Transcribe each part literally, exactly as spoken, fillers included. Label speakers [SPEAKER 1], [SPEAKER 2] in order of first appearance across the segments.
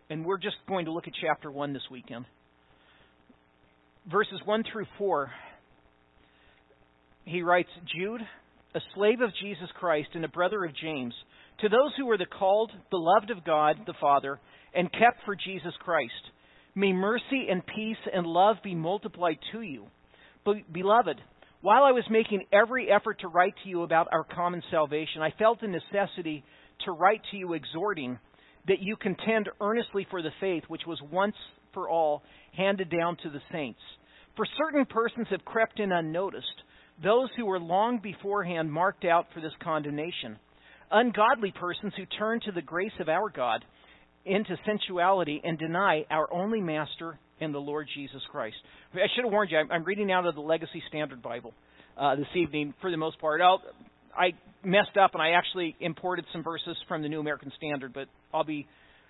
[SPEAKER 1] And we're just going to look at chapter one this weekend. Verses one through four, he writes, Jude, a slave of Jesus Christ and a brother of James, to those who are the called, beloved of God the Father, and kept for Jesus Christ, may mercy and peace and love be multiplied to you. Beloved, while I was making every effort to write to you about our common salvation, I felt the necessity to write to you exhorting that you contend earnestly for the faith which was once for all handed down to the saints. For certain persons have crept in unnoticed, those who were long beforehand marked out for this condemnation. Ungodly persons who turn to the grace of our God into sensuality and deny our only Master and the Lord Jesus Christ. I should have warned you, I'm reading out of the Legacy Standard Bible uh, this evening for the most part. I'll, I messed up and I actually imported some verses from the New American Standard, but I'll be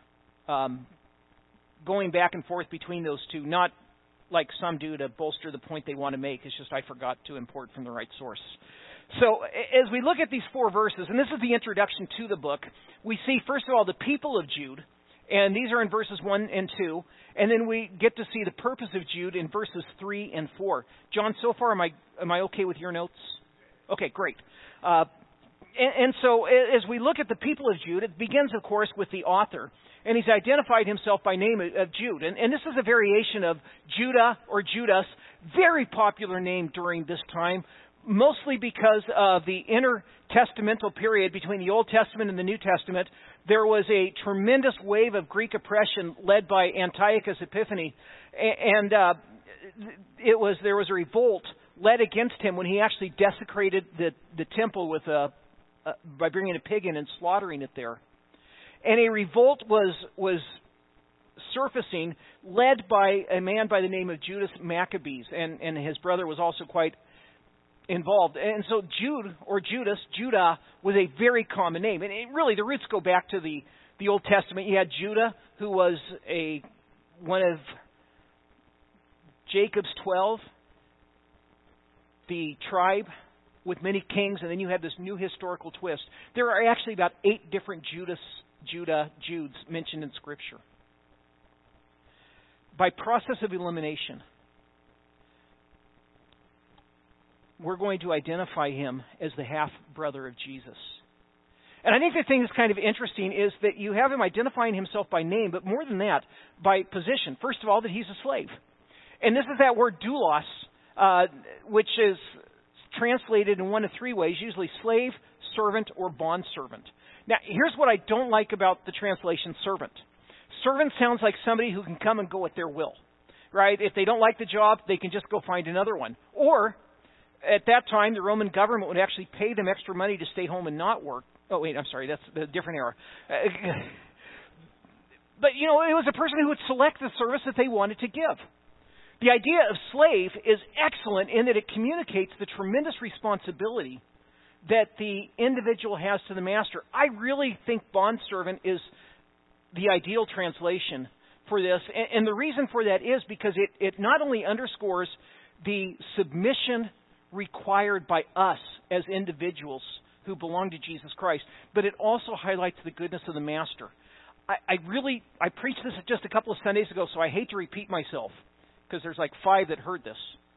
[SPEAKER 1] um, going back and forth between those two, not like some do to bolster the point they want to make. It's just I forgot to import from the right source. So as we look at these four verses, and this is the introduction to the book, we see, first of all, the people of Jude, and these are in verses one and two, and then we get to see the purpose of Jude in verses three and four. John, so far, am I am I okay with your notes? Okay, great. Uh, and, and so as we look at the people of Jude, it begins, of course, with the author. And he's identified himself by name of Jude. And, and this is a variation of Judah or Judas, very popular name during this time, mostly because of the intertestamental period between the Old Testament and the New Testament. There was a tremendous wave of Greek oppression led by Antiochus Epiphanes. And uh, it was there was a revolt led against him when he actually desecrated the, the temple with a, uh, by bringing a pig in and slaughtering it there. And a revolt was was surfacing, led by a man by the name of Judas Maccabees, and, and his brother was also quite involved. And so Jude, or Judas, Judah, was a very common name. And it, really, the roots go back to the, the Old Testament. You had Judah, who was a one of Jacob's twelve, the tribe with many kings, and then you have this new historical twist. There are actually about eight different Judas Judah, Judes mentioned in Scripture. By process of elimination, we're going to identify him as the half-brother of Jesus. And I think the thing that's kind of interesting is that you have him identifying himself by name, but more than that, by position. First of all, that he's a slave. And this is that word doulos, uh, which is translated in one of three ways, usually slave, servant, or bondservant. Now, here's what I don't like about the translation servant. Servant sounds like somebody who can come and go at their will, right? If they don't like the job, they can just go find another one. Or, at that time, the Roman government would actually pay them extra money to stay home and not work. Oh, wait, I'm sorry, that's a different era. But, you know, it was a person who would select the service that they wanted to give. The idea of slave is excellent in that it communicates the tremendous responsibility that the individual has to the master. I really think bondservant is the ideal translation for this. And, and the reason for that is because it, it not only underscores the submission required by us as individuals who belong to Jesus Christ, but it also highlights the goodness of the master. I, I really, I preached this just a couple of Sundays ago, so I hate to repeat myself because there's like five that heard this.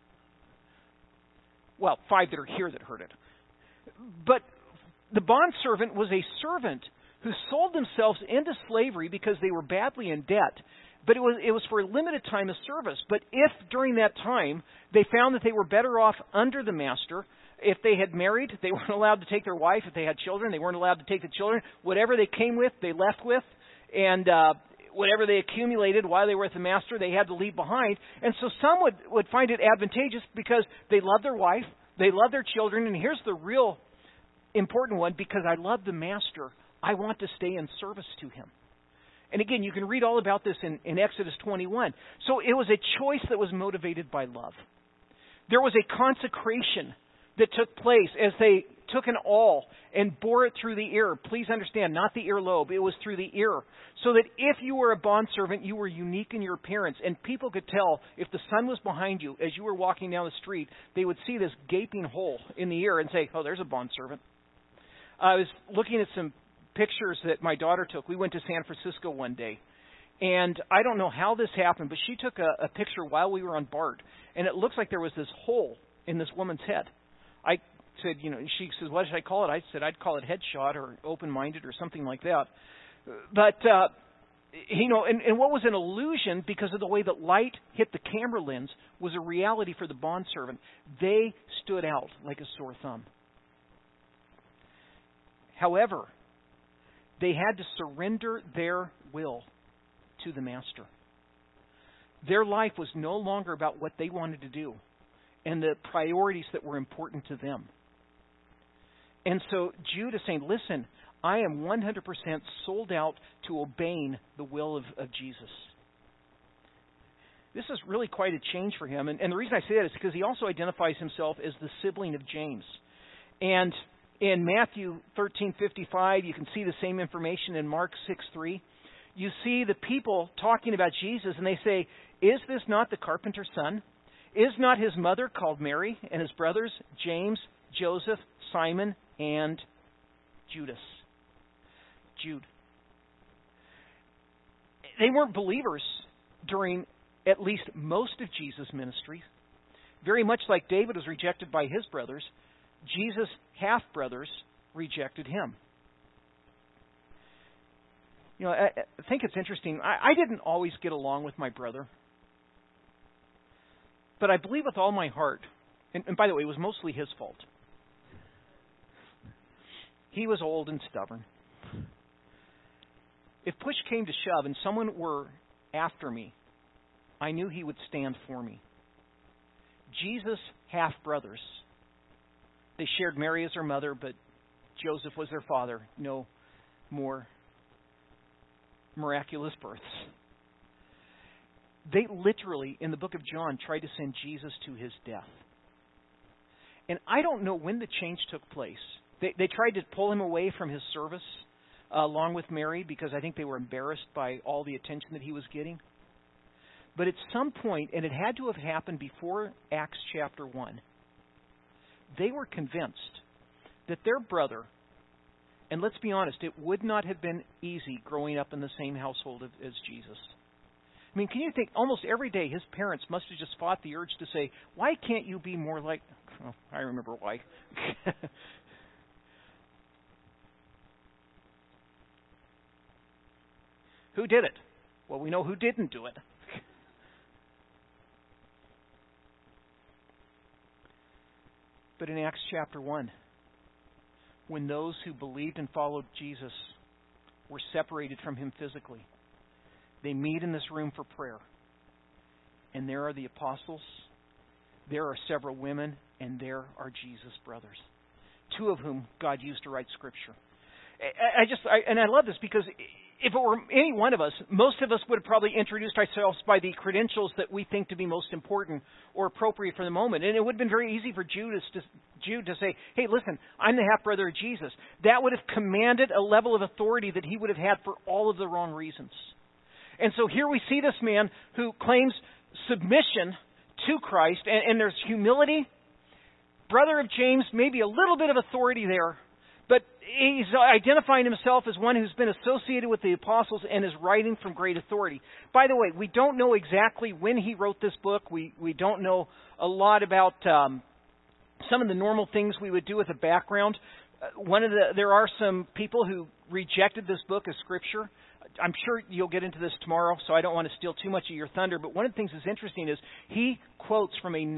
[SPEAKER 1] Well, five that are here that heard it. But the bondservant was a servant who sold themselves into slavery because they were badly in debt. But it was it was for a limited time of service. But if during that time they found that they were better off under the master, if they had married, they weren't allowed to take their wife. If they had children, they weren't allowed to take the children. Whatever they came with, they left with. And uh, whatever they accumulated while they were with the master, they had to leave behind. And so some would, would find it advantageous because they loved their wife, they loved their children. And here's the real important one, because I love the master, I want to stay in service to him. And again, you can read all about this in, in Exodus twenty-one. So it was a choice that was motivated by love. There was a consecration that took place as they took an awl and bore it through the ear. Please understand, not the earlobe. It was through the ear. So that if you were a bondservant, you were unique in your appearance. And people could tell if the sun was behind you as you were walking down the street, they would see this gaping hole in the ear and say, oh, there's a bondservant. I was looking at some pictures that my daughter took. We went to San Francisco one day, And I don't know how this happened, but she took a, a picture while we were on BART, and it looks like there was this hole in this woman's head. I said, you know, she says, what should I call it? I said, I'd call it headshot or open-minded or something like that. But, uh, you know, and, and what was an illusion because of the way that light hit the camera lens was a reality for the bondservant. They stood out like a sore thumb. However, they had to surrender their will to the master. Their life was no longer about what they wanted to do and the priorities that were important to them. And so Jude is saying, listen, I am one hundred percent sold out to obeying the will of, of Jesus. This is really quite a change for him. And, and the reason I say that is because he also identifies himself as the sibling of James. And in Matthew thirteen fifty-five, you can see the same information in Mark six three. You see the people talking about Jesus, and they say, is this not the carpenter's son? Is not his mother called Mary, and his brothers James, Joseph, Simon, and Judas? Jude. They weren't believers during at least most of Jesus' ministry. Very much like David was rejected by his brothers, Jesus' half-brothers rejected him. You know, I, I think it's interesting. I, I didn't always get along with my brother. But I believe with all my heart, and, and by the way, it was mostly his fault. He was old and stubborn. If push came to shove and someone were after me, I knew he would stand for me. Jesus' half-brothers, they shared Mary as their mother, but Joseph was their father. No more miraculous births. They literally, in the book of John, tried to send Jesus to his death. And I don't know when the change took place. They, they tried to pull him away from his service uh, along with Mary because I think they were embarrassed by all the attention that he was getting. But at some point, and it had to have happened before Acts chapter one, they were convinced that their brother, and let's be honest, it would not have been easy growing up in the same household as Jesus. I mean, can you think, almost every day his parents must have just fought the urge to say, why can't you be more like... Oh, I remember why. Who did it? Well, we know who didn't do it. But in Acts chapter one, when those who believed and followed Jesus were separated from him physically, they meet in this room for prayer. And there are the apostles, there are several women, and there are Jesus' brothers, two of whom God used to write Scripture. I just, I, and I love this because if it were any one of us, most of us would have probably introduced ourselves by the credentials that we think to be most important or appropriate for the moment. And it would have been very easy for Judas to, Jude to say, hey, listen, I'm the half-brother of Jesus. That would have commanded a level of authority that he would have had for all of the wrong reasons. And so here we see this man who claims submission to Christ, and, and there's humility. Brother of James, maybe a little bit of authority there. But he's identifying himself as one who's been associated with the apostles and is writing from great authority. By the way, we don't know exactly when he wrote this book. We we don't know a lot about um, some of the normal things we would do with a background. Uh, one of the there are some people who rejected this book as Scripture. I'm sure you'll get into this tomorrow, so I don't want to steal too much of your thunder. But one of the things that's interesting is he quotes from a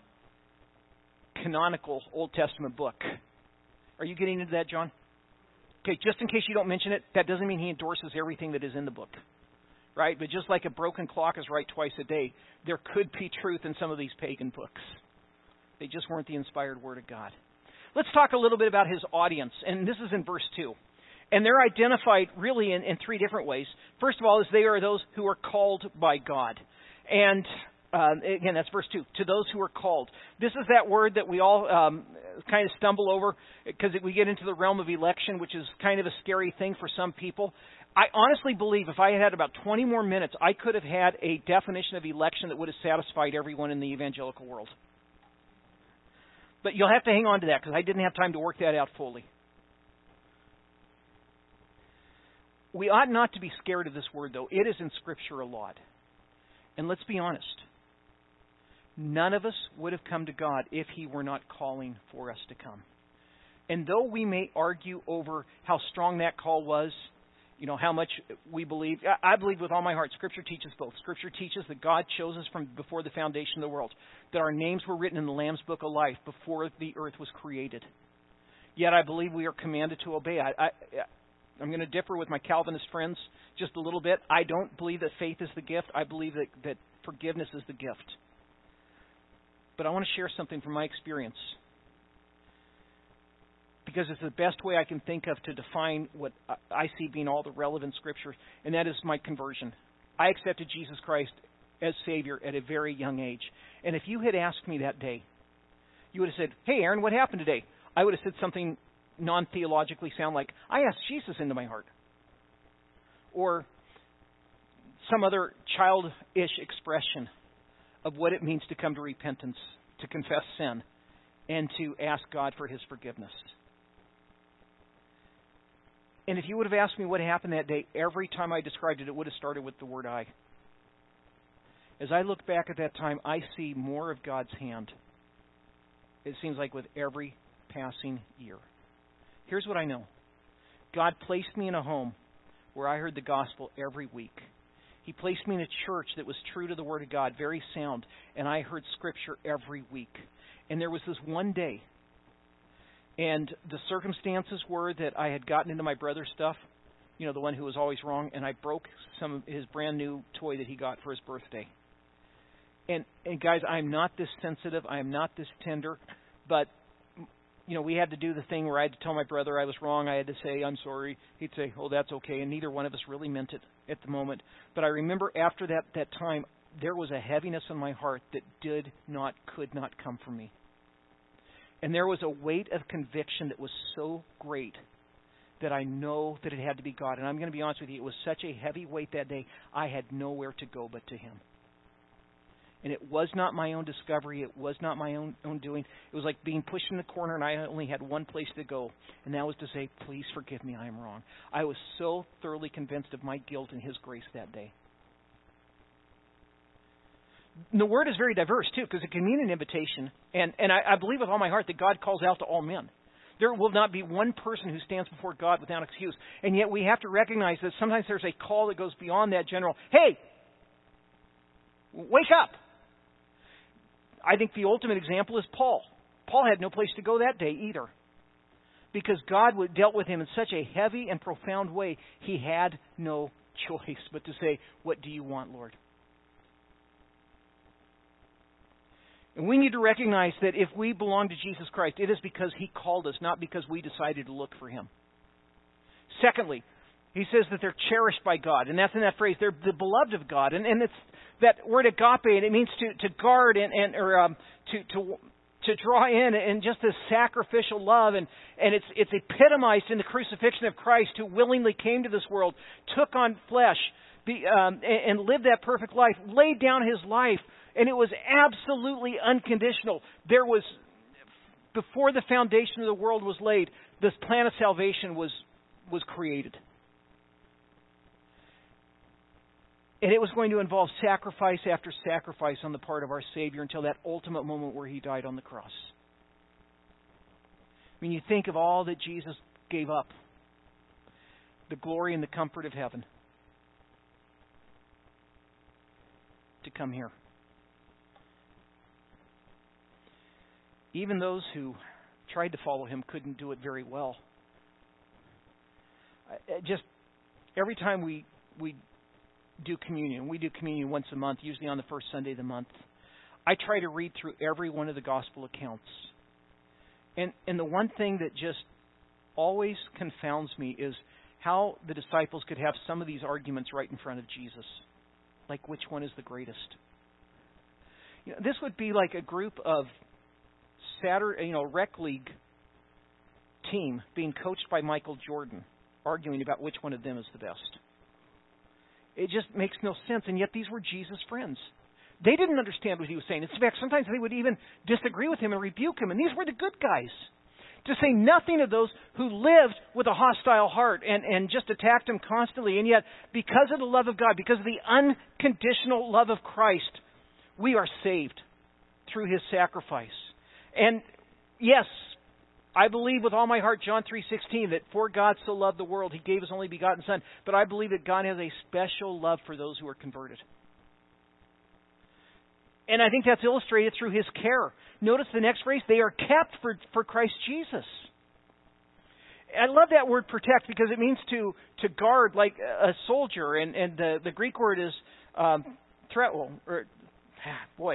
[SPEAKER 1] non-canonical Old Testament book. Are you getting into that, John? Okay, just in case you don't mention it, that doesn't mean he endorses everything that is in the book, right? But just like a broken clock is right twice a day, there could be truth in some of these pagan books. They just weren't the inspired Word of God. Let's talk a little bit about his audience, and this is in verse two. And they're identified really in, in three different ways. First of all, is they are those who are called by God. And Uh, again, that's verse two. To those who are called. This is that word that we all um, kind of stumble over because we get into the realm of election, which is kind of a scary thing for some people. I honestly believe if I had had about twenty more minutes, I could have had a definition of election that would have satisfied everyone in the evangelical world. But you'll have to hang on to that because I didn't have time to work that out fully. We ought not to be scared of this word, though. It is in Scripture a lot. And let's be honest. None of us would have come to God if He were not calling for us to come. And though we may argue over how strong that call was, you know, how much we believe, I believe with all my heart, Scripture teaches both. Scripture teaches that God chose us from before the foundation of the world, that our names were written in the Lamb's Book of Life before the earth was created. Yet I believe we are commanded to obey. I, I, I'm going to differ with my Calvinist friends just a little bit. I don't believe that faith is the gift. I believe that, that forgiveness is the gift. But I want to share something from my experience, because it's the best way I can think of to define what I see being all the relevant Scripture, and that is my conversion. I accepted Jesus Christ as Savior at a very young age. And if you had asked me that day, you would have said, "Hey, Aaron, what happened today?" I would have said something non-theologically sound like, "I asked Jesus into my heart." Or some other childish expression of what it means to come to repentance, to confess sin, and to ask God for His forgiveness. And if you would have asked me what happened that day, every time I described it, it would have started with the word "I." As I look back at that time, I see more of God's hand, it seems like, with every passing year. Here's what I know. God placed me in a home where I heard the gospel every week. He placed me in a church that was true to the Word of God, very sound, and I heard Scripture every week. And there was this one day, and the circumstances were that I had gotten into my brother's stuff, you know, the one who was always wrong, and I broke some of his brand new toy that he got for his birthday. And, and guys, I'm not this sensitive, I am not this tender, but, you know, we had to do the thing where I had to tell my brother I was wrong. I had to say, "I'm sorry." He'd say, "Oh, that's okay." And neither one of us really meant it at the moment. But I remember after that, that time, there was a heaviness in my heart that did not, could not come from me. And there was a weight of conviction that was so great that I know that it had to be God. And I'm going to be honest with you, it was such a heavy weight that day, I had nowhere to go but to Him. And it was not my own discovery. It was not my own, own doing. It was like being pushed in the corner, and I only had one place to go, and that was to say, "Please forgive me, I am wrong." I was so thoroughly convinced of my guilt and His grace that day. And the word is very diverse, too, because it can mean an invitation. And, and I, I believe with all my heart that God calls out to all men. There will not be one person who stands before God without excuse. And yet we have to recognize that sometimes there's a call that goes beyond that general, "Hey, wake up." I think the ultimate example is Paul. Paul had no place to go that day either, because God dealt with him in such a heavy and profound way, he had no choice but to say, "What do you want, Lord?" And we need to recognize that if we belong to Jesus Christ, it is because He called us, not because we decided to look for Him. Secondly, he says that they're cherished by God, and that's in that phrase, they're the beloved of God. And, and it's that word agape, and it means to, to guard and, and or um, to, to to draw in, and just this sacrificial love. And, and it's it's epitomized in the crucifixion of Christ, who willingly came to this world, took on flesh, the, um, and, and lived that perfect life, laid down His life, and it was absolutely unconditional. There was, before the foundation of the world was laid, this plan of salvation was was created. And it was going to involve sacrifice after sacrifice on the part of our Savior until that ultimate moment where He died on the cross. When you think of all that Jesus gave up, the glory and the comfort of heaven, to come here. Even those who tried to follow Him couldn't do it very well. Just every time we we do communion, we do communion once a month, usually on the first Sunday of the month, I try to read through every one of the gospel accounts. And and the one thing that just always confounds me is how the disciples could have some of these arguments right in front of Jesus. Like, which one is the greatest? You know, this would be like a group of Saturday, you know, rec league team being coached by Michael Jordan, arguing about which one of them is the best. It just makes no sense, and yet these were Jesus' friends. They didn't understand what He was saying. In fact, sometimes they would even disagree with Him and rebuke Him, and these were the good guys. To say nothing of those who lived with a hostile heart and, and just attacked him constantly. And yet, because of the love of God, because of the unconditional love of Christ, we are saved through his sacrifice. And yes, I believe with all my heart, John three sixteen, that for God so loved the world, he gave his only begotten Son. But I believe that God has a special love for those who are converted. And I think that's illustrated through his care. Notice the next phrase, they are kept for, for Christ Jesus. I love that word protect because it means to, to guard like a soldier. And, and the, the Greek word is um, threat. Or, ah, boy,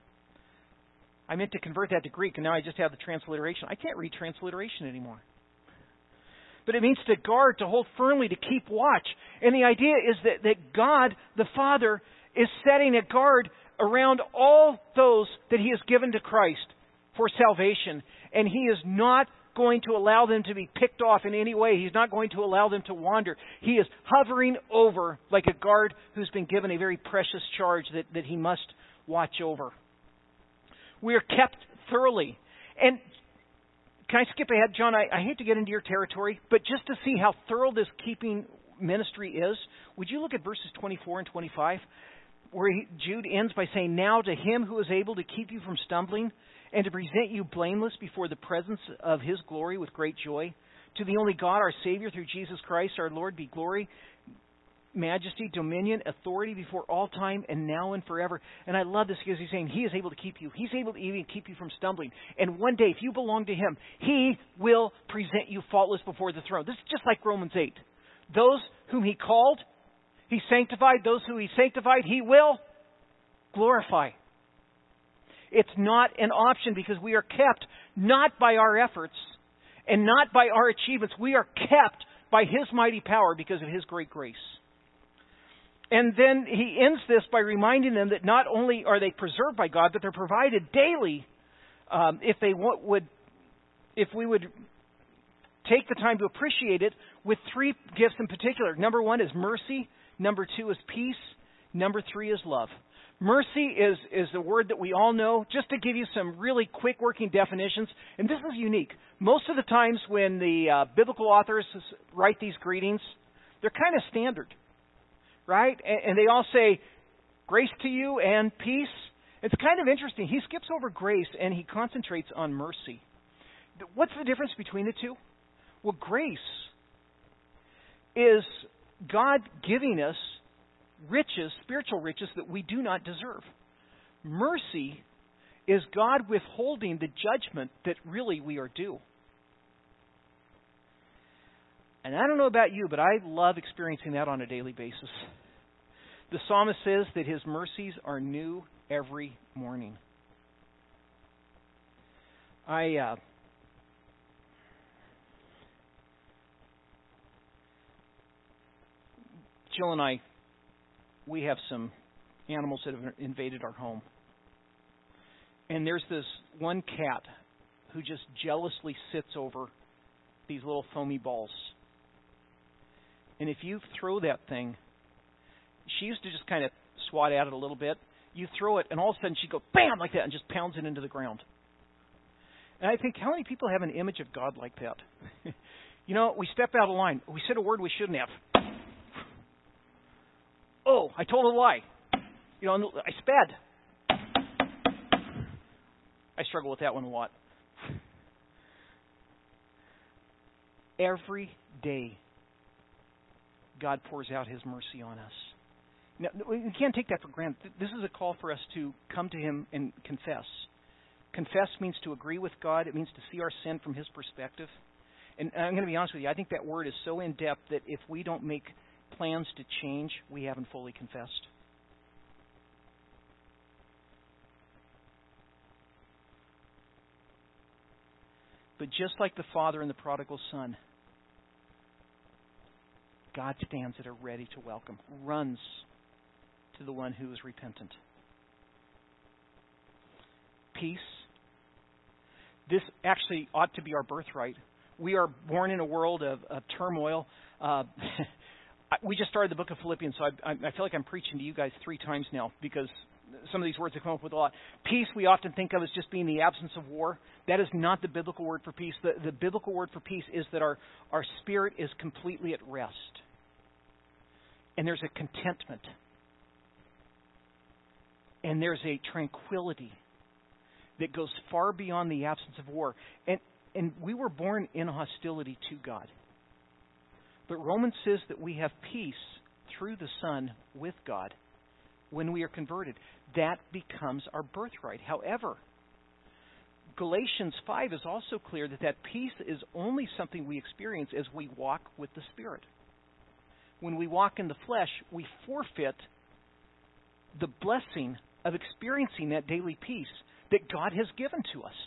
[SPEAKER 1] I meant to convert that to Greek and now I just have the transliteration. I can't read transliteration anymore. But it means to guard, to hold firmly, to keep watch. And the idea is that, that God, the Father, is setting a guard around all those that he has given to Christ for salvation. And he is not going to allow them to be picked off in any way. He's not going to allow them to wander. He is hovering over like a guard who's been given a very precious charge that, that he must watch over. We are kept thoroughly. And can I skip ahead, John? I, I hate to get into your territory, but just to see how thorough this keeping ministry is, would you look at verses twenty-four and twenty-five? Where he, Jude ends by saying, now to him who is able to keep you from stumbling and to present you blameless before the presence of his glory with great joy, to the only God, our Savior, through Jesus Christ, our Lord, be glory, majesty, dominion, authority before all time and now and forever. And I love this because he's saying he is able to keep you. He's able to even keep you from stumbling. And one day, if you belong to him, he will present you faultless before the throne. This is just like Romans eight. Those whom he called, he sanctified. Those who he sanctified, he will glorify. It's not an option because we are kept not by our efforts and not by our achievements. We are kept by his mighty power because of his great grace. And then he ends this by reminding them that not only are they preserved by God, but they're provided daily um, if they w- would, if we would take the time to appreciate it with three gifts in particular. Number one is mercy. Number two is peace. Number three is love. Mercy is, is a word that we all know. Just to give you some really quick working definitions, and this is unique. Most of the times when the uh, biblical authors write these greetings, they're kind of standard, right? And, and they all say, grace to you and peace. It's kind of interesting. He skips over grace and he concentrates on mercy. What's the difference between the two? Well, grace is God giving us riches, spiritual riches that we do not deserve. Mercy is God withholding the judgment that really we are due. And I don't know about you, but I love experiencing that on a daily basis. The psalmist says that his mercies are new every morning. I uh, Jill and I, we have some animals that have invaded our home. And there's this one cat who just jealously sits over these little foamy balls. And if you throw that thing, she used to just kind of swat at it a little bit. You throw it, and all of a sudden she'd go bam like that and just pounds it into the ground. And I think, how many people have an image of God like that? You know, we step out of line. We said a word we shouldn't have. Oh, I told a lie. You know, I sped. I struggle with that one a lot. Every day, God pours out his mercy on us. Now, we can't take that for granted. This is a call for us to come to him and confess. Confess means to agree with God. It means to see our sin from his perspective. And I'm going to be honest with you, I think that word is so in-depth that if we don't make plans to change, we haven't fully confessed. But just like the father and the prodigal son, God stands at a ready to welcome, runs to the one who is repentant. Peace. This actually ought to be our birthright. We are born in a world of, of turmoil. Uh, we just started the book of Philippians, so I, I feel like I'm preaching to you guys three times now because some of these words have come up with a lot. Peace we often think of as just being the absence of war. That is not the biblical word for peace. The, the biblical word for peace is that our, our spirit is completely at rest. And there's a contentment. And there's a tranquility that goes far beyond the absence of war. And, and we were born in hostility to God. But Romans says that we have peace through the Son with God when we are converted. That becomes our birthright. However, Galatians five is also clear that that peace is only something we experience as we walk with the Spirit. When we walk in the flesh, we forfeit the blessing of experiencing that daily peace that God has given to us.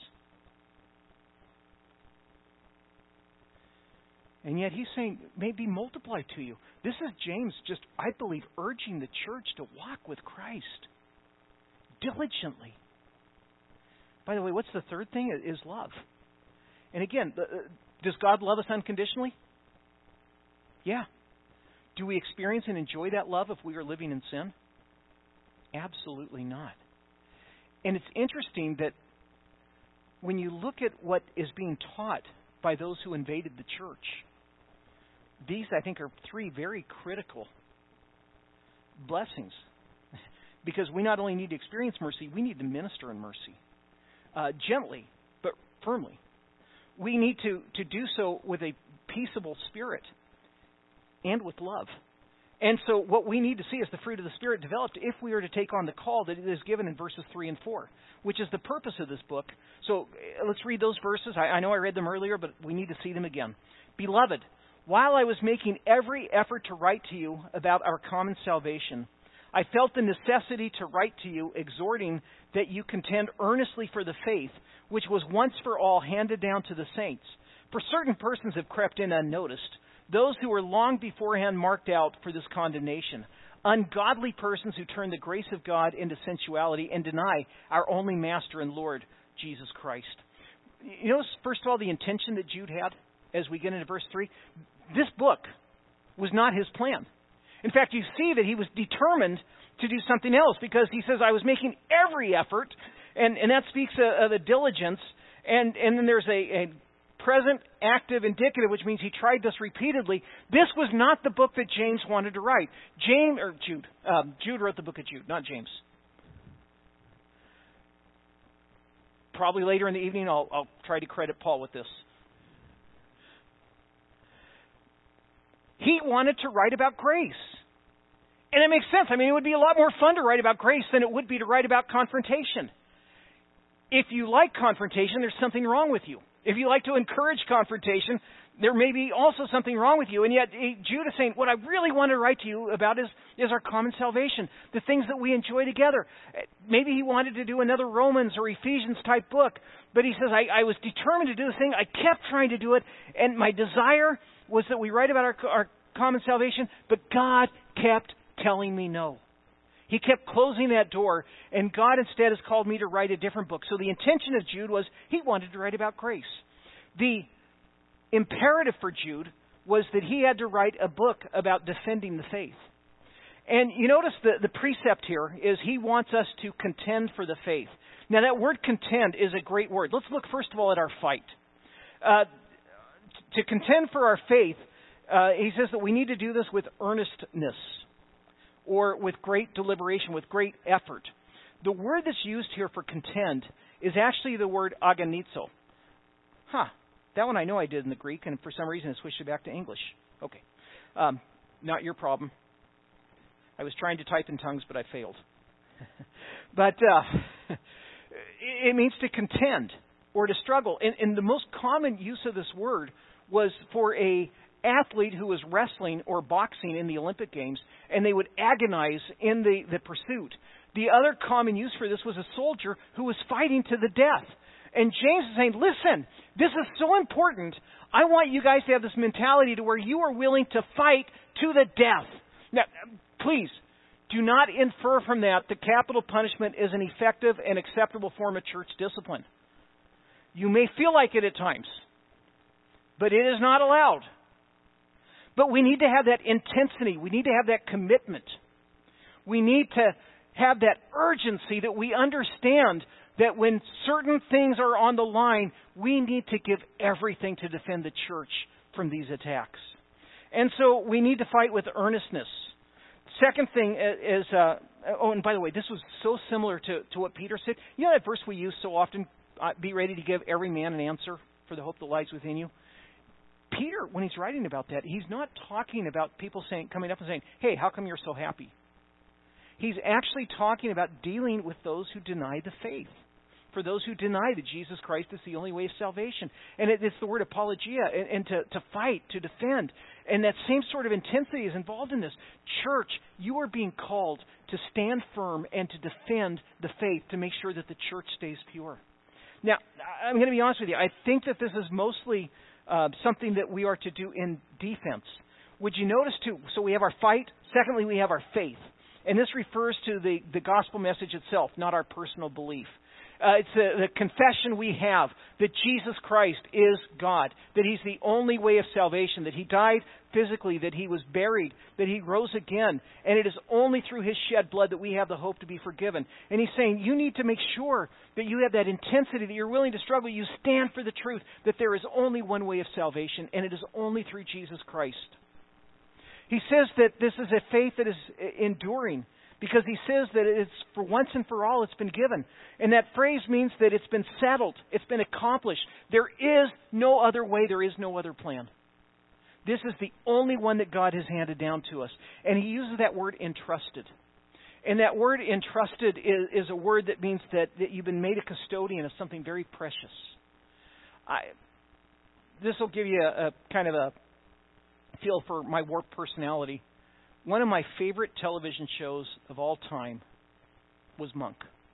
[SPEAKER 1] And yet he's saying, maybe multiply to you. This is James just, I believe, urging the church to walk with Christ diligently. By the way, what's the third thing? Is love. And again, does God love us unconditionally? Yeah. Do we experience and enjoy that love if we are living in sin? Absolutely not. And it's interesting that when you look at what is being taught by those who invaded the church, these, I think, are three very critical blessings. Because we not only need to experience mercy, we need to minister in mercy. Uh, gently, but firmly. We need to, to do so with a peaceable spirit and with love. And so what we need to see is the fruit of the Spirit developed if we are to take on the call that is given in verses three and four, which is the purpose of this book. So let's read those verses. I, I know I read them earlier, but we need to see them again. Beloved, while I was making every effort to write to you about our common salvation, I felt the necessity to write to you, exhorting that you contend earnestly for the faith, which was once for all handed down to the saints. For certain persons have crept in unnoticed, those who were long beforehand marked out for this condemnation, ungodly persons who turn the grace of God into sensuality and deny our only Master and Lord, Jesus Christ. You notice, first of all, the intention that Jude had as we get into verse three. This book was not his plan. In fact, you see that he was determined to do something else because he says, I was making every effort, and, and that speaks of, of a diligence, and, and then there's a, a present, active, indicative, which means he tried this repeatedly. This was not the book that James wanted to write. James, or Jude, um, Jude wrote the book of Jude, not James. Probably later in the evening, I'll, I'll try to credit Paul with this. He wanted to write about grace. And it makes sense. I mean, it would be a lot more fun to write about grace than it would be to write about confrontation. If you like confrontation, there's something wrong with you. If you like to encourage confrontation, there may be also something wrong with you. And yet, Jude is saying, what I really want to write to you about is, is our common salvation, the things that we enjoy together. Maybe he wanted to do another Romans or Ephesians type book, but he says, I, I was determined to do this thing. I kept trying to do it, and my desire was that we write about our, our common salvation, but God kept telling me no. He kept closing that door, and God instead has called me to write a different book. So the intention of Jude was he wanted to write about grace. The imperative for Jude was that he had to write a book about defending the faith. And you notice the, the precept here is he wants us to contend for the faith. Now that word contend is a great word. Let's look first of all at our fight. Uh, to contend for our faith, uh, he says that we need to do this with earnestness, or with great deliberation, with great effort. The word that's used here for contend is actually the word agonizo. Huh. That one I know I did in the Greek, and for some reason I switched it back to English. Okay. Um, not your problem. I was trying to type in tongues, but I failed. but uh, it means to contend or to struggle. And, and the most common use of this word was for a athlete who was wrestling or boxing in the Olympic Games, and they would agonize in the, the pursuit. The other common use for this was a soldier who was fighting to the death. And James is saying, listen, this is so important. I want you guys to have this mentality to where you are willing to fight to the death. Now, please, do not infer from that that capital punishment is an effective and acceptable form of church discipline. You may feel like it at times, but it is not allowed. But we need to have that intensity. We need to have that commitment. We need to have that urgency that we understand that when certain things are on the line, we need to give everything to defend the church from these attacks. And so we need to fight with earnestness. Second thing is, uh, oh, and by the way, this was so similar to, to what Peter said. You know that verse we use so often, uh, be ready to give every man an answer for the hope that lies within you? Peter, when he's writing about that, he's not talking about people saying, coming up and saying, hey, how come you're so happy? He's actually talking about dealing with those who deny the faith. For those who deny that Jesus Christ is the only way of salvation. And it, it's the word apologia, and, and to, to fight, to defend. And that same sort of intensity is involved in this. Church, you are being called to stand firm and to defend the faith to make sure that the church stays pure. Now, I'm going to be honest with you. I think that this is mostly uh, something that we are to do in defense. Would you notice, too, so we have our fight. Secondly, we have our faith. And this refers to the, the gospel message itself, not our personal belief. Uh, it's the, the confession we have that Jesus Christ is God, that He's the only way of salvation, that He died physically, that He was buried, that He rose again, and it is only through His shed blood that we have the hope to be forgiven. And He's saying you need to make sure that you have that intensity, that you're willing to struggle, you stand for the truth, that there is only one way of salvation, and it is only through Jesus Christ. He says that this is a faith that is enduring, because he says that it's for once and for all it's been given. And that phrase means that it's been settled. It's been accomplished. There is no other way. There is no other plan. This is the only one that God has handed down to us. And he uses that word entrusted. And that word entrusted is, is a word that means that, that you've been made a custodian of something very precious. I, this will give you a, a kind of a feel for my warped personality. One of my favorite television shows of all time was Monk.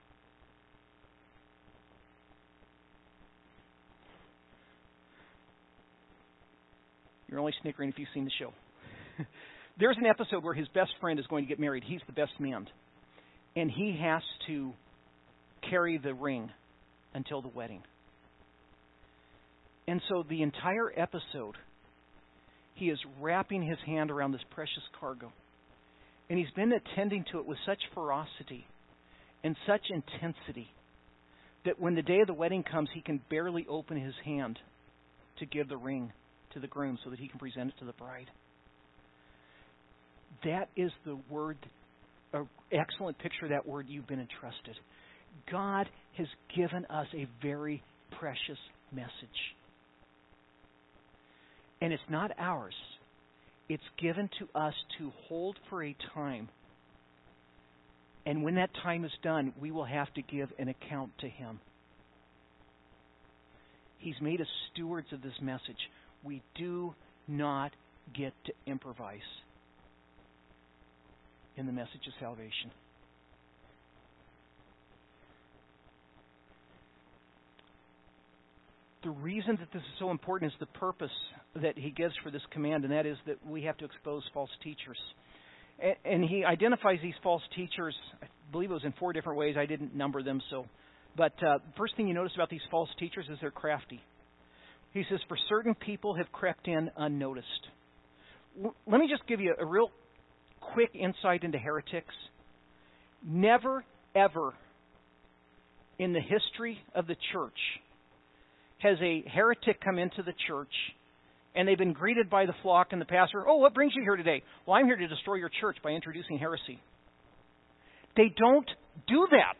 [SPEAKER 1] You're only snickering if you've seen the show. There's an episode where his best friend is going to get married. He's the best man. And he has to carry the ring until the wedding. And so the entire episode, he is wrapping his hand around this precious cargo. And he's been attending to it with such ferocity and such intensity that when the day of the wedding comes, he can barely open his hand to give the ring to the groom so that he can present it to the bride. That is the word, an excellent picture of that word, you've been entrusted. God has given us a very precious message. And it's not ours. It's given to us to hold for a time. And when that time is done, we will have to give an account to Him. He's made us stewards of this message. We do not get to improvise in the message of salvation. The reason that this is so important is the purpose that he gives for this command, and that is that we have to expose false teachers. And he identifies these false teachers, I believe it was in four different ways. I didn't number them, so. But uh, first thing you notice about these false teachers is they're crafty. He says, for certain people have crept in unnoticed. W- let me just give you a real quick insight into heretics. Never, ever in the history of the church has a heretic come into the church and they've been greeted by the flock and the pastor. Oh, what brings you here today? Well, I'm here to destroy your church by introducing heresy. They don't do that.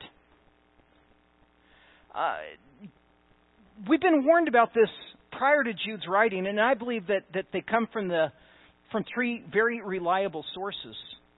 [SPEAKER 1] Uh, we've been warned about this prior to Jude's writing, and I believe that, that they come from the from three very reliable sources.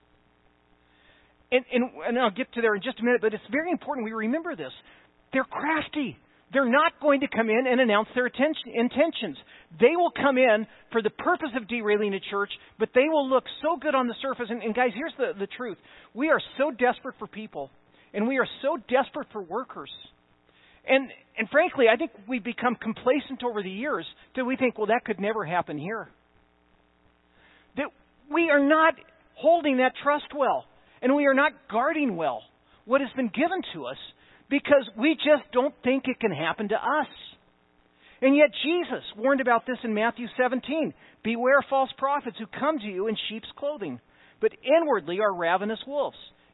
[SPEAKER 1] And, and, and I'll get to there in just a minute, but it's very important we remember this. They're crafty. They're not going to come in and announce their attention, intentions. They will come in for the purpose of derailing a church, but they will look so good on the surface. And, and guys, here's the, the truth. We are so desperate for people, and we are so desperate for workers. And, and frankly, I think we've become complacent over the years that we think, well, that could never happen here. That we are not holding that trust well, and we are not guarding well what has been given to us, because we just don't think it can happen to us. And yet Jesus warned about this in Matthew seventeen. Beware false prophets who come to you in sheep's clothing, but inwardly are ravenous wolves.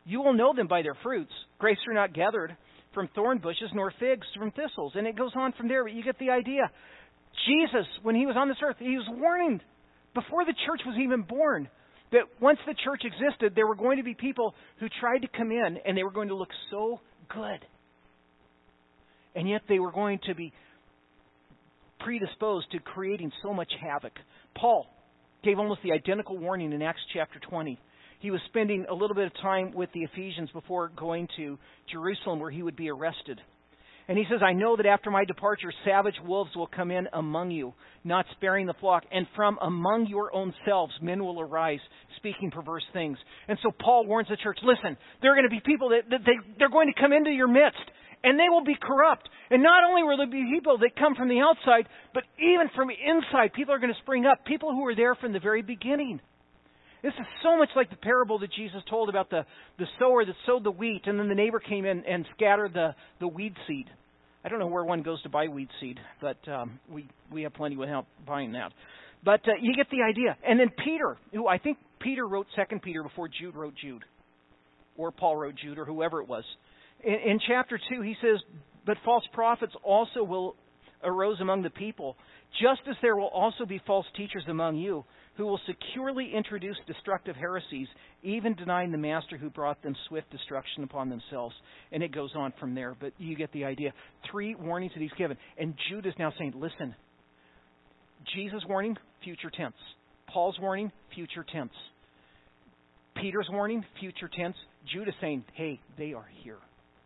[SPEAKER 1] You will know them by their fruits. Grapes are not gathered from thorn bushes, nor figs from thistles. And it goes on from there, but you get the idea. Jesus, when he was on this earth, he was warning before the church was even born that once the church existed, there were going to be people who tried to come in and they were going to look so good. And yet they were going to be predisposed to creating so much havoc. Paul gave almost the identical warning in Acts chapter twenty. He was spending a little bit of time with the Ephesians before going to Jerusalem where he would be arrested. And he says, I know that after my departure, savage wolves will come in among you, not sparing the flock. And from among your own selves, men will arise, speaking perverse things. And so Paul warns the church, listen, there are going to be people that, that they, they're going to come into your midst, and they will be corrupt. And not only will there be people that come from the outside, but even from inside, people are going to spring up, people who were there from the very beginning. This is so much like the parable that Jesus told about the, the sower that sowed the wheat, and then the neighbor came in and scattered the, the weed seed. I don't know where one goes to buy weed seed, but um, we, we have plenty without buying that. But uh, you get the idea. And then Peter, who I think Peter wrote Second Peter before Jude wrote Jude, or Paul wrote Jude, or whoever it was. In, in chapter two, he says, but false prophets also will arose among the people, just as there will also be false teachers among you, who will securely introduce destructive heresies, even denying the master who brought them swift destruction upon themselves. And it goes on from there, but you get the idea. Three warnings that he's given. And Jude is now saying, listen, Jesus' warning, future tense. Paul's warning, future tense. Peter's warning, future tense. Jude is saying, hey, they are here.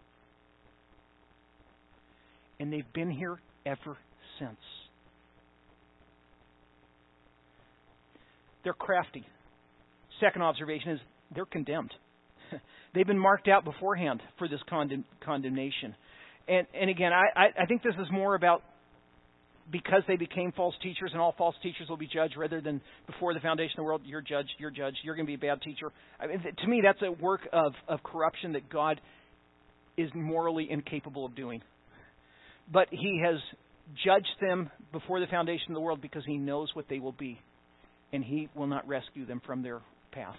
[SPEAKER 1] And they've been here ever since. They're crafty. Second observation is they're condemned. They've been marked out beforehand for this condemn, condemnation. And, and again, I, I, I think this is more about because they became false teachers, and all false teachers will be judged, rather than before the foundation of the world, you're judged, you're judged, you're going to be a bad teacher. I mean, to me, that's a work of, of corruption that God is morally incapable of doing. But He has judged them before the foundation of the world because He knows what they will be. And He will not rescue them from their path.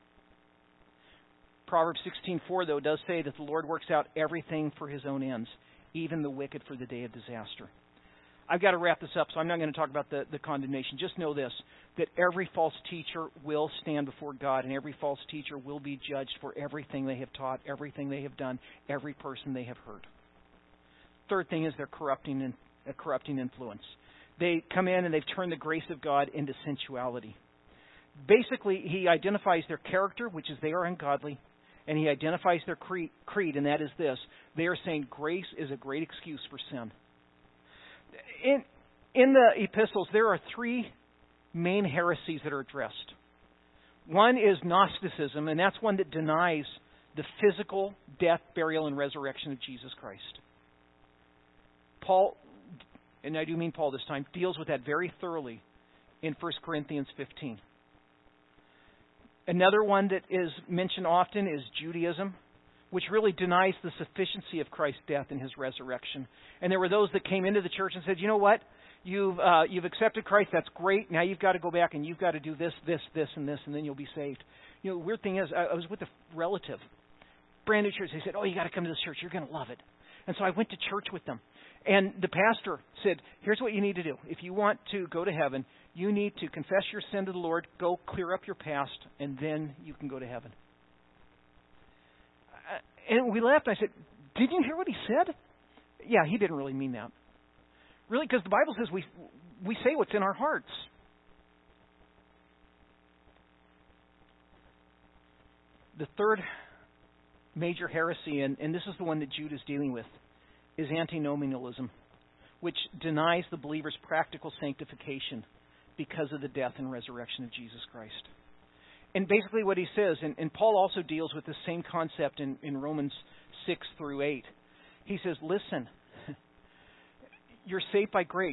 [SPEAKER 1] Proverbs sixteen four, though, does say that the Lord works out everything for His own ends, even the wicked for the day of disaster. I've got to wrap this up, so I'm not going to talk about the, the condemnation. Just know this, that every false teacher will stand before God, and every false teacher will be judged for everything they have taught, everything they have done, every person they have hurt. Third thing is their corrupting, a corrupting influence. They come in and they've turned the grace of God into sensuality. Basically, He identifies their character, which is they are ungodly, and He identifies their creed, creed, and that is this. They are saying grace is a great excuse for sin. In, in the epistles, there are three main heresies that are addressed. One is Gnosticism, and that's one that denies the physical death, burial, and resurrection of Jesus Christ. Paul, and I do mean Paul this time, deals with that very thoroughly in First Corinthians fifteen. Another one that is mentioned often is Judaism, which really denies the sufficiency of Christ's death and His resurrection. And there were those that came into the church and said, you know what? You've uh, you've accepted Christ. That's great. Now you've got to go back and you've got to do this, this, this, and this, and then you'll be saved. You know, the weird thing is, I, I was with a relative, brand new church. They said, oh, you got to come to this church. You're going to love it. And so I went to church with them. And the pastor said, here's what you need to do. If you want to go to heaven, you need to confess your sin to the Lord, go clear up your past, and then you can go to heaven. And we left. I said, did you hear what he said? Yeah, he didn't really mean that. Really, because the Bible says we we say what's in our hearts. The third major heresy, and, and this is the one that Jude is dealing with, is antinomianism, which denies the believer's practical sanctification because of the death and resurrection of Jesus Christ. And basically what he says, and, and Paul also deals with the same concept in, in Romans six through eight. He says, listen, you're saved by grace.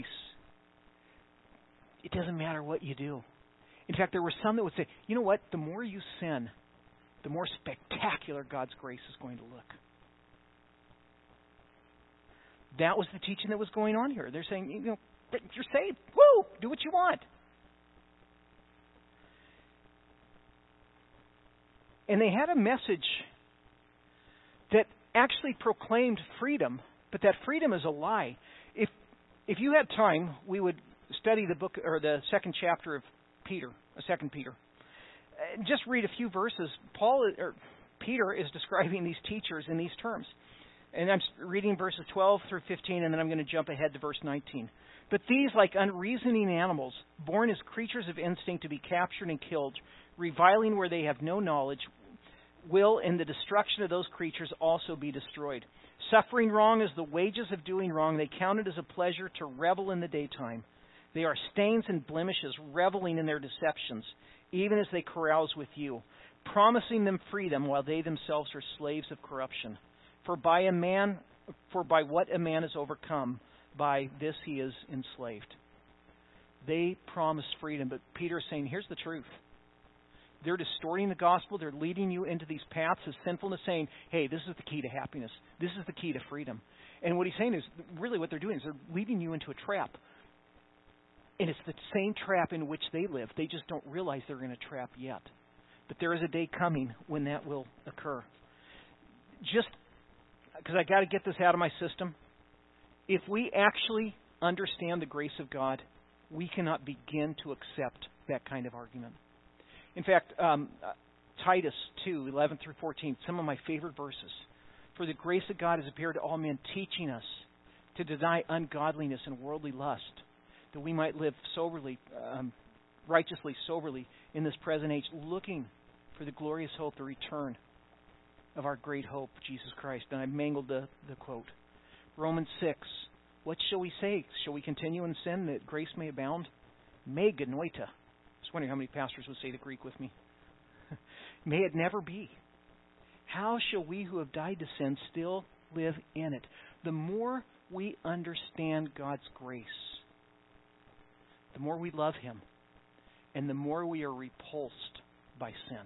[SPEAKER 1] It doesn't matter what you do. In fact, there were some that would say, you know what, the more you sin, the more spectacular God's grace is going to look. That was the teaching that was going on here. They're saying, you know, you're saved. Woo! Do what you want. And they had a message that actually proclaimed freedom, but that freedom is a lie. If if you had time, we would study the book or the second chapter of Peter, Second Peter. Just read a few verses. Paul or Peter is describing these teachers in these terms. And I'm reading verses twelve through fifteen, and then I'm going to jump ahead to verse nineteen. But these, like unreasoning animals, born as creatures of instinct to be captured and killed, reviling where they have no knowledge, will in the destruction of those creatures also be destroyed. Suffering wrong as the wages of doing wrong, they count it as a pleasure to revel in the daytime. They are stains and blemishes, reveling in their deceptions, even as they carouse with you, promising them freedom while they themselves are slaves of corruption. For by a man, for by what a man is overcome, by this he is enslaved. They promise freedom, but Peter is saying, here's the truth. They're distorting the gospel. They're leading you into these paths of sinfulness, saying, hey, this is the key to happiness. This is the key to freedom. And what he's saying is, really what they're doing is they're leading you into a trap. And it's the same trap in which they live. They just don't realize they're in a trap yet. But there is a day coming when that will occur. Just because I got to get this out of my system, if we actually understand the grace of God, we cannot begin to accept that kind of argument. In fact, um, Titus two, eleven through fourteen, some of my favorite verses. For the grace of God has appeared to all men, teaching us to deny ungodliness and worldly lust, that we might live soberly, um, righteously, soberly in this present age, looking for the glorious hope, the return of our great hope, Jesus Christ. And I mangled the, the quote. Romans six, what shall we say? Shall we continue in sin that grace may abound? Me genoita. I was wondering how many pastors would say the Greek with me. May it never be. How shall we who have died to sin still live in it? The more we understand God's grace, the more we love Him, and the more we are repulsed by sin.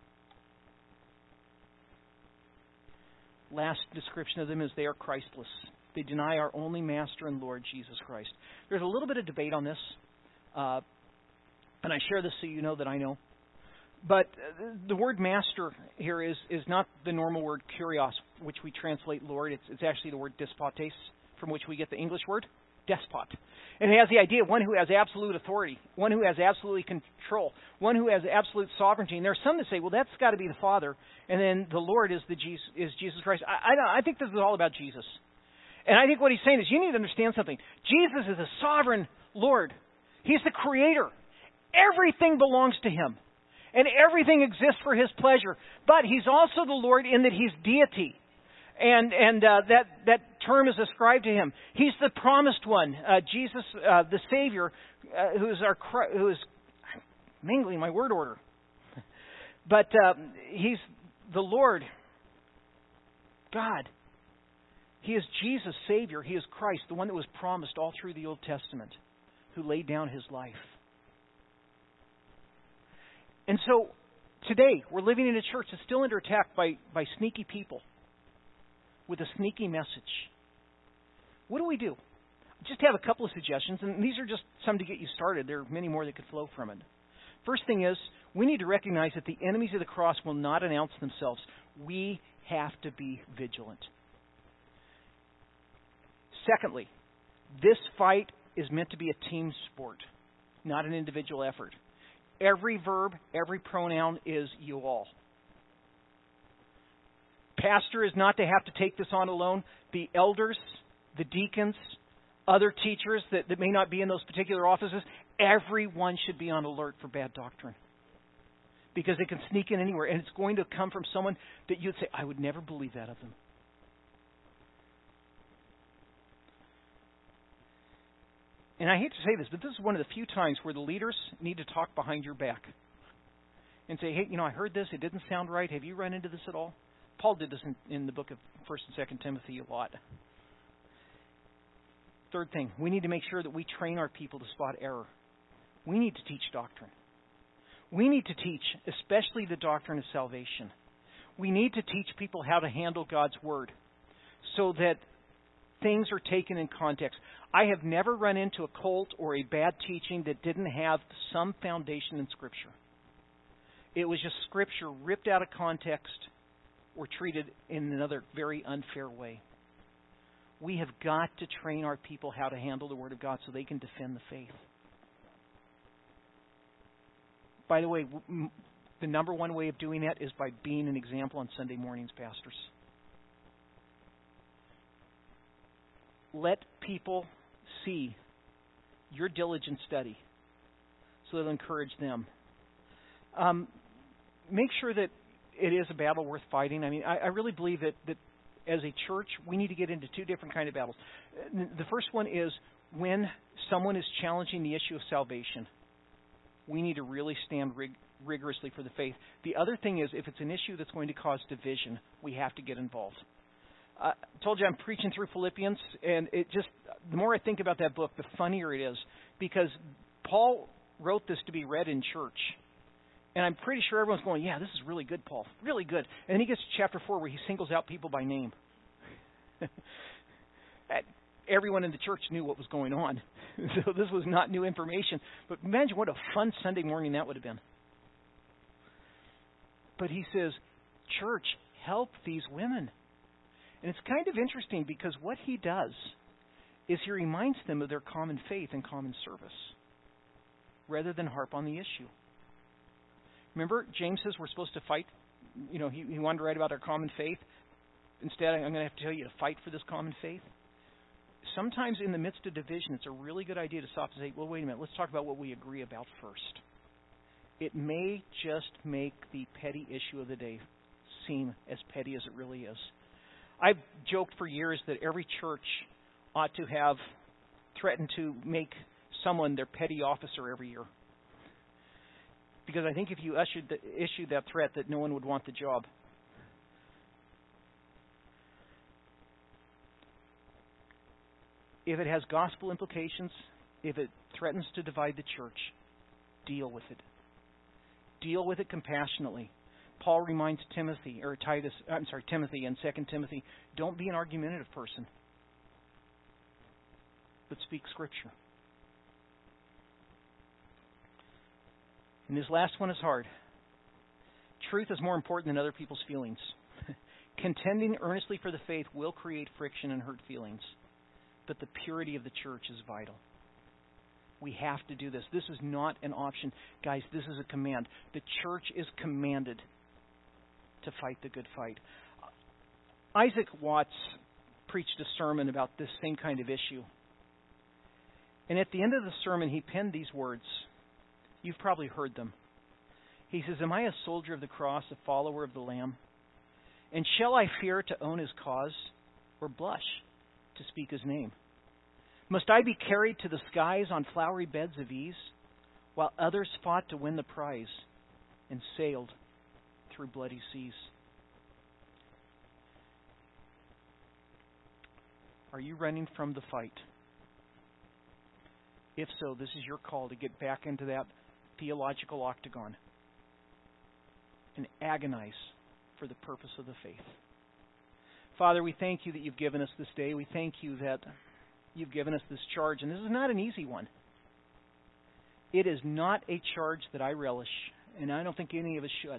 [SPEAKER 1] Last description of them is they are Christless. They deny our only Master and Lord, Jesus Christ. There's a little bit of debate on this, uh, and I share this so you know that I know. But the word master here is, is not the normal word kurios, which we translate Lord. It's, it's actually the word despotes, from which we get the English word despot. And it has the idea of one who has absolute authority, one who has absolute control, one who has absolute sovereignty. And there are some that say, well, that's got to be the Father, and then the Lord is the Jesus, is Jesus Christ. I, I, I think this is all about Jesus. And I think what he's saying is you need to understand something. Jesus is a sovereign Lord. He's the Creator. Everything belongs to Him. And everything exists for His pleasure. But He's also the Lord in that He's deity. And and uh, that, that term is ascribed to Him. He's the promised one. Uh, Jesus, uh, the Savior, uh, who is our who is mingling my word order. But uh, He's the Lord, God. He is Jesus, Savior. He is Christ, the one that was promised all through the Old Testament, who laid down His life. And so, today, we're living in a church that's still under attack by, by sneaky people with a sneaky message. What do we do? Just have a couple of suggestions, and these are just some to get you started. There are many more that could flow from it. First thing is, we need to recognize that the enemies of the cross will not announce themselves. We have to be vigilant. Secondly, this fight is meant to be a team sport, not an individual effort. Every verb, every pronoun is you all. Pastor is not to have to take this on alone. The elders, the deacons, other teachers that, that may not be in those particular offices, everyone should be on alert for bad doctrine. Because it can sneak in anywhere, and it's going to come from someone that you'd say, I would never believe that of them. And I hate to say this, but this is one of the few times where the leaders need to talk behind your back and say, hey, you know, I heard this. It didn't sound right. Have you run into this at all? Paul did this in, in the book of First and Second Timothy a lot. Third thing, we need to make sure that we train our people to spot error. We need to teach doctrine. We need to teach, especially the doctrine of salvation. We need to teach people how to handle God's Word so that things are taken in context. I have never run into a cult or a bad teaching that didn't have some foundation in Scripture. It was just Scripture ripped out of context or treated in another very unfair way. We have got to train our people how to handle the Word of God so they can defend the faith. By the way, the number one way of doing that is by being an example on Sunday mornings, pastors. Let people see your diligent study so it'll encourage them. Um, make sure that it is a battle worth fighting. I mean, I, I really believe that, that as a church, we need to get into two different kind of battles. The first one is when someone is challenging the issue of salvation. We need to really stand rig- rigorously for the faith. The other thing is, if it's an issue that's going to cause division, we have to get involved. I uh, told you I'm preaching through Philippians, and it just, the more I think about that book, the funnier it is, because Paul wrote this to be read in church. And I'm pretty sure everyone's going, yeah, this is really good, Paul. Really good. And then he gets to chapter four where he singles out people by name. Everyone in the church knew what was going on. So this was not new information. But imagine what a fun Sunday morning that would have been. But he says, church, help these women. And it's kind of interesting because what he does is he reminds them of their common faith and common service rather than harp on the issue. Remember, James says we're supposed to fight. You know, he, he wanted to write about our common faith. Instead, I'm going to have to tell you to fight for this common faith. Sometimes in the midst of division, it's a really good idea to stop and say, well, wait a minute, let's talk about what we agree about first. It may just make the petty issue of the day seem as petty as it really is. I've joked for years that every church ought to have threatened to make someone their petty officer every year. Because I think if you issued, the, issued that threat, that no one would want the job. If it has gospel implications, if it threatens to divide the church, deal with it. Deal with it compassionately. Paul reminds Timothy, or Titus, I'm sorry, Timothy in Second Timothy, don't be an argumentative person, but speak Scripture. And this last one is hard. Truth is more important than other people's feelings. Contending earnestly for the faith will create friction and hurt feelings, but the purity of the church is vital. We have to do this. This is not an option. Guys, this is a command. The church is commanded to fight the good fight. Isaac Watts preached a sermon about this same kind of issue. And at the end of the sermon, he penned these words. You've probably heard them. He says, am I a soldier of the cross, a follower of the Lamb? And shall I fear to own his cause, or blush to speak his name? Must I be carried to the skies on flowery beds of ease, while others fought to win the prize and sailed through bloody seas? Are you running from the fight? If so, this is your call to get back into that theological octagon and agonize for the purpose of the faith. Father, we thank you that you've given us this day. We thank you that you've given us this charge, and this is not an easy one. It is not a charge that I relish, and I don't think any of us should.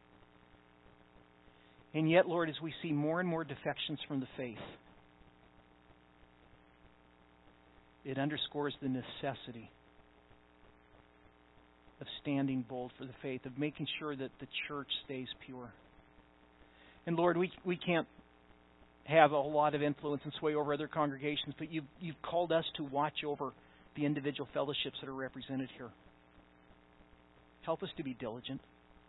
[SPEAKER 1] And yet, Lord, as we see more and more defections from the faith, it underscores the necessity of standing bold for the faith, of making sure that the church stays pure. And Lord, we we can't have a lot of influence and sway over other congregations, but you've, you've called us to watch over the individual fellowships that are represented here. Help us to be diligent.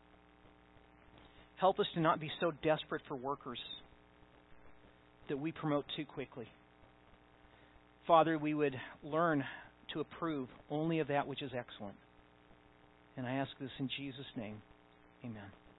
[SPEAKER 1] Help us to not be so desperate for workers that we promote too quickly. Father, we would learn to approve only of that which is excellent. And I ask this in Jesus' name. Amen.